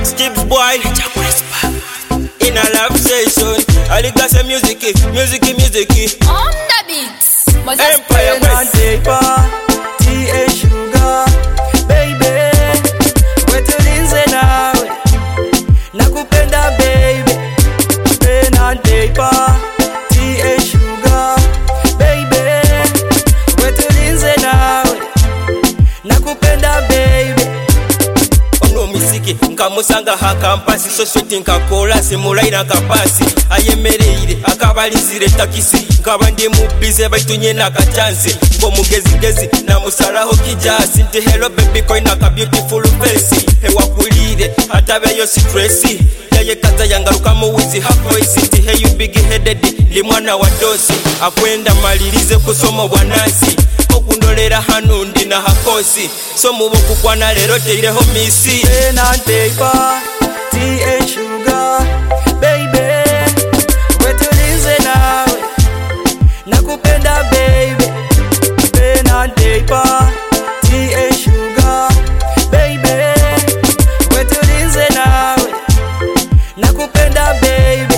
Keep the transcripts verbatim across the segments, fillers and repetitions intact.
Steve's boy in a love session. I like that say music, music, music. On the beats. Empire West. T A Sugar, baby. Wetulinze nawe, nakupenda baby. Pen and paper. T A Sugar, baby. Wetulinze nawe, nakupenda baby. Ono misiki nkamusanga ha kampasi so shoti nkakola simulaira kapasi ayemereire akabalizire takisi nkaba ndi mubize baitunye nakachansi ngo mugezigezi na musaraho kijasi nti hello baby coin aka beautiful face ewakulire atabeyo stress yaye kaza yangaruka mu wizi half-voice nti hey you big headed li mwana wa dosi akwenda malirize kusoma bwanasi okundolera hano ndi na hakosi so muboku kwana lero teireho misi. Pen and paper, T A Sugar, baby. Wetulinze nawe, nakupenda baby. Pen and paper, T A Sugar, baby. Wetulinze nawe, nakupenda baby.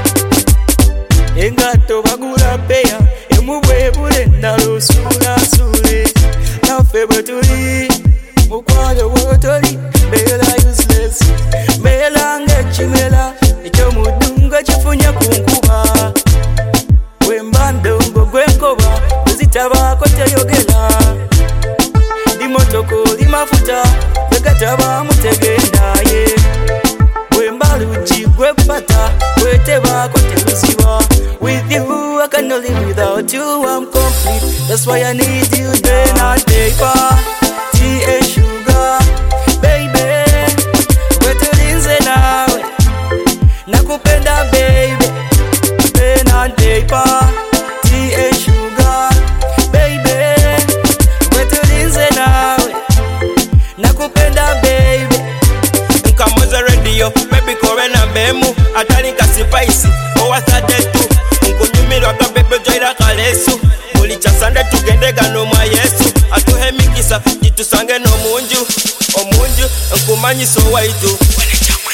Engato bagula beya, emubwe bulenda lusula sule. Nafe bwetuli, mukwalo wotoli, bela useless. Bela ngechimela, echo mudunga chifunya kunkuba. Wembando mbogwenkoba, uzitabako teyogela. Dimotoko limafuta, bekataba mutegenda ye. Wembaluji gwepata, wetebako teluziba. With you I cannot live without you, I'm complete. That's why I need you. Pen and paper, T A Sugar, baby. Wetulinze nawe, nakupenda baby. Pen and paper, T A Sugar, baby. Wetulinze nawe, nakupenda baby. Nkamoza radio, baby kore na bemu atali kasipaisi, owa sadetu nkunyumirwa ka bebe joira kalesu mulicha sande tugende gano mwa Yesu atuhe mikisa jitusange no munju omunju nkumanyiso waitu.